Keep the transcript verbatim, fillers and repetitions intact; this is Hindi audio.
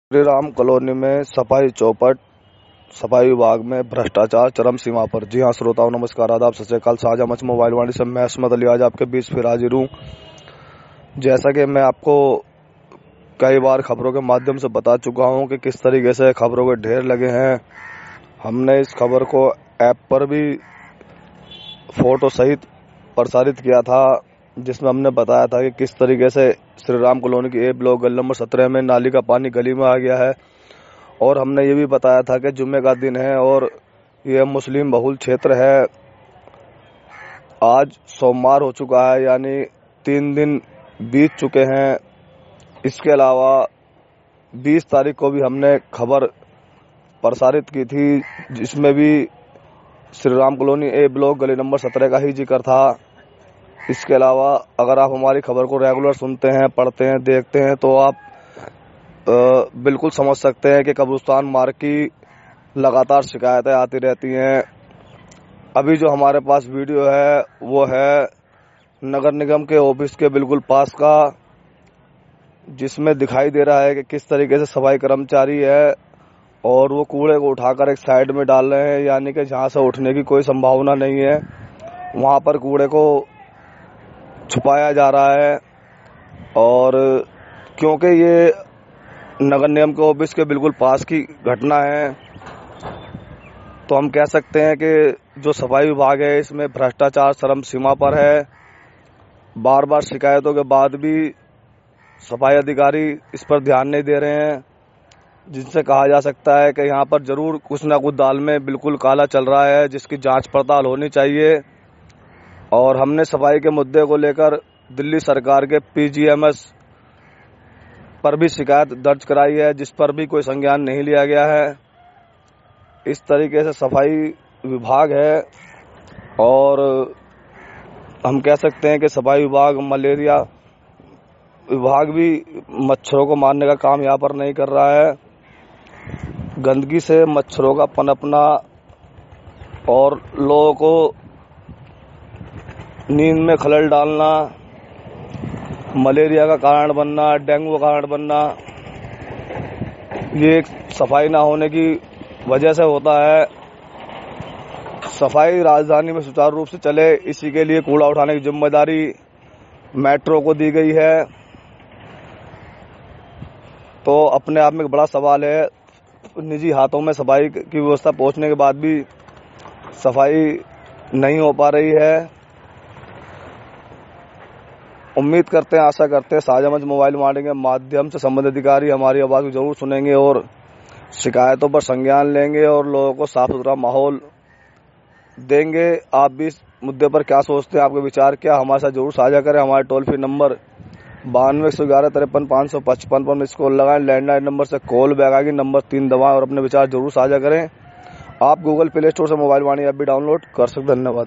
श्री राम कॉलोनी में सफाई चौपट, सफाई विभाग में भ्रष्टाचार चरम सीमा पर। जी हां श्रोताओं, नमस्कार, आदाब, सत श्री अकाल। साझा मंच मोबाइल वाणी से मैं असमत अली आज आपके बीच फिर हाजिर हूं। जैसा कि मैं आपको कई बार खबरों के माध्यम से बता चुका हूं कि किस तरीके से खबरों के ढेर लगे हैं। हमने इस खबर को ऐप पर भी फोटो सहित प्रसारित किया था, जिसमें हमने बताया था कि किस तरीके से श्री राम कॉलोनी की ए ब्लॉक गली नंबर सत्रह में नाली का पानी गली में आ गया है। और हमने ये भी बताया था कि जुम्मे का दिन है और यह मुस्लिम बहुल क्षेत्र है। आज सोमवार हो चुका है, यानी तीन दिन बीत चुके हैं। इसके अलावा बीस तारीख को भी हमने खबर प्रसारित की थी, जिसमें भी Shri Ram colony A block गली नंबर सत्रह का ही जिक्र था। इसके अलावा अगर आप हमारी खबर को रेगुलर सुनते हैं, पढ़ते हैं, देखते हैं तो आप बिल्कुल समझ सकते हैं कि कब्रिस्तान मार्ग की लगातार शिकायतें आती रहती हैं। अभी जो हमारे पास वीडियो है वो है नगर निगम के ऑफिस के बिल्कुल पास का, जिसमें दिखाई दे रहा है कि किस तरीके से सफाई कर्मचारी है और वो कूड़े को उठाकर एक साइड में डाल रहे हैं, यानी कि जहां से उठने की कोई संभावना नहीं है वहां पर कूड़े को छुपाया जा रहा है। और क्योंकि ये नगर निगम के ऑफिस के बिल्कुल पास की घटना है, तो हम कह सकते हैं कि जो सफाई विभाग है इसमें भ्रष्टाचार चरम सीमा पर है। बार बार शिकायतों के बाद भी सफाई अधिकारी इस पर ध्यान नहीं दे रहे हैं, जिनसे कहा जा सकता है कि यहाँ पर जरूर कुछ ना कुछ दाल में बिल्कुल काला चल रहा है, जिसकी जांच पड़ताल होनी चाहिए। और हमने सफाई के मुद्दे को लेकर दिल्ली सरकार के पीजीएमएस पर भी शिकायत दर्ज कराई है, जिस पर भी कोई संज्ञान नहीं लिया गया है। इस तरीके से सफाई विभाग है। और हम कह सकते हैं कि सफाई विभाग मलेरिया विभाग भी मच्छरों को मारने का काम यहाँ पर नहीं कर रहा है। गंदगी से मच्छरों का पनपना और लोगों को नींद में खलल डालना, मलेरिया का कारण बनना, डेंगू का कारण बनना, ये एक सफाई ना होने की वजह से होता है। सफाई राजधानी में सुचारू रूप से चले, इसी के लिए कूड़ा उठाने की जिम्मेदारी मेट्रो को दी गई है। तो अपने आप में एक बड़ा सवाल है, निजी हाथों में सफाई की व्यवस्था पहुंचने के बाद भी सफाई नहीं हो पा रही है। उम्मीद करते हैं, आशा करते हैं साझा मंच मोबाइल वाणी के माध्यम से संबंधित अधिकारी हमारी आवाज को जरूर सुनेंगे और शिकायतों पर संज्ञान लेंगे और लोगों को साफ सुथरा माहौल देंगे। आप भी इस मुद्दे पर क्या सोचते हैं, आपके विचार क्या, हमारे साथ जरूर साझा करें। हमारे टोल फ्री नंबर बानवे एक सौ ग्यारह तिरपन पाँच सौ पचपन पर मिस कॉल लगाएं। लैंडलाइन नंबर से कॉल बैक आएगी, नंबर तीन दबाएं और अपने विचार जरूर साझा करें। आप गूगल प्ले स्टोर से मोबाइल वाणी ऐप भी डाउनलोड कर सकते हैं। धन्यवाद।